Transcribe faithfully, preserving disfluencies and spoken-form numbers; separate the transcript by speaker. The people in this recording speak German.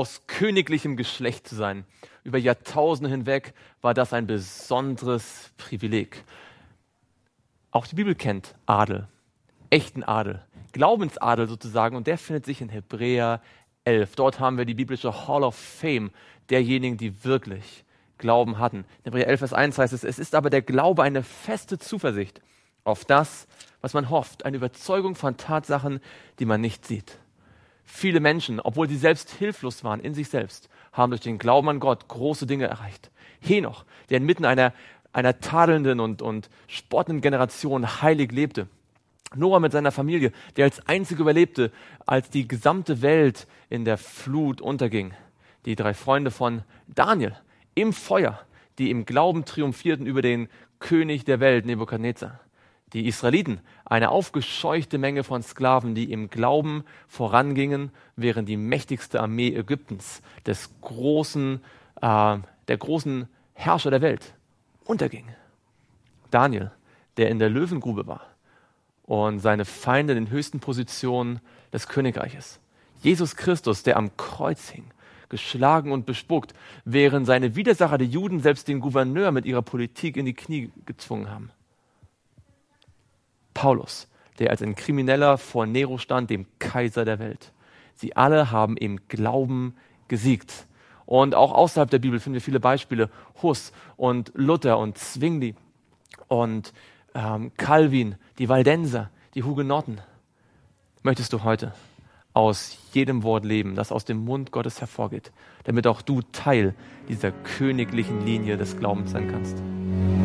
Speaker 1: aus königlichem Geschlecht zu sein. Über Jahrtausende hinweg war das ein besonderes Privileg. Auch die Bibel kennt Adel, echten Adel, Glaubensadel sozusagen, und der findet sich in Hebräer elf. Dort haben wir die biblische Hall of Fame derjenigen, die wirklich Glauben hatten. In Hebräer elf, Vers eins heißt es, es ist aber der Glaube eine feste Zuversicht auf das, was man hofft, eine Überzeugung von Tatsachen, die man nicht sieht. Viele Menschen, obwohl sie selbst hilflos waren in sich selbst, haben durch den Glauben an Gott große Dinge erreicht. Henoch, der inmitten einer, einer tadelnden und, und spottenden Generation heilig lebte. Noah mit seiner Familie, der als einziger überlebte, als die gesamte Welt in der Flut unterging. Die drei Freunde von Daniel im Feuer, die im Glauben triumphierten über den König der Welt, Nebukadnezar. Die Israeliten, eine aufgescheuchte Menge von Sklaven, die im Glauben vorangingen, während die mächtigste Armee Ägyptens, des großen, äh, der großen Herrscher der Welt, unterging. Daniel, der in der Löwengrube war und seine Feinde in den höchsten Positionen des Königreiches. Jesus Christus, der am Kreuz hing, geschlagen und bespuckt, während seine Widersacher, die Juden, selbst den Gouverneur mit ihrer Politik in die Knie gezwungen haben. Paulus, der als ein Krimineller vor Nero stand, dem Kaiser der Welt. Sie alle haben im Glauben gesiegt. Und auch außerhalb der Bibel finden wir viele Beispiele. Hus und Luther und Zwingli und ähm, Calvin, die Waldenser, die Hugenotten. Möchtest du heute aus jedem Wort leben, das aus dem Mund Gottes hervorgeht, damit auch du Teil dieser königlichen Linie des Glaubens sein kannst?